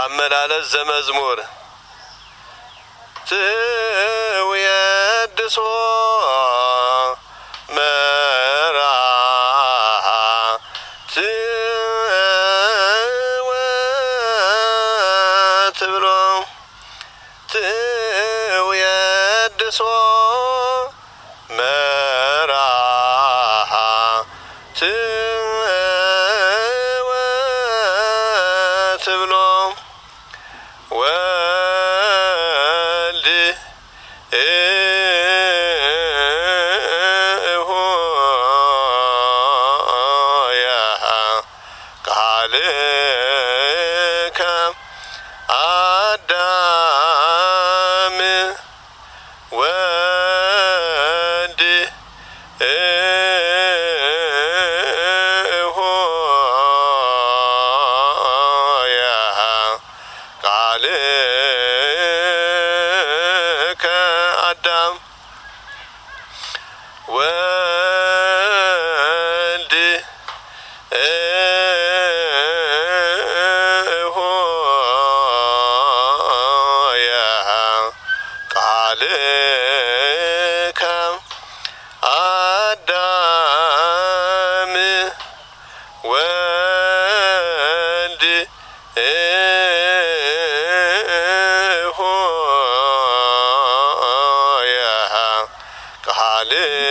አመላለስ ዘመዝሙር ትውየድሶ መራሃ ትብሎ ትውየድሶ መራሃ ትብሎ ወልድ ሆያ ቃልከ አዳም ወልድ ሆያ ቃልከ አዳም ወልድ ሆያ ቃልከ አዳም ወልድ ሆያ ቃል